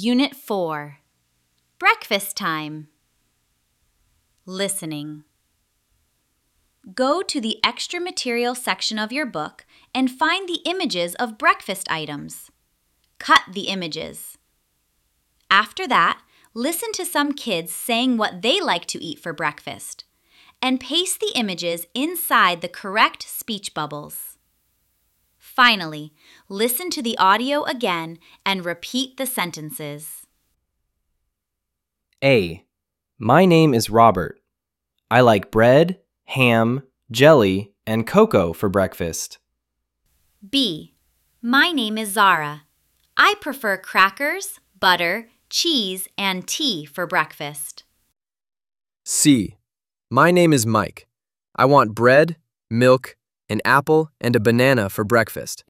Unit 4. Breakfast time. Listening. Go to the extra material section of your book and find the images of breakfast items. Cut the images. After that, listen to some kids saying what they like to eat for breakfast, and paste the images inside the correct speech bubbles. Finally, listen to the audio again and repeat the sentences. A. My name is Robert. I like bread, ham, jelly, and cocoa for breakfast. B. My name is Zara. I prefer crackers, butter, cheese, and tea for breakfast. C. My name is Mike. I want bread, milk, an apple, and a banana for breakfast.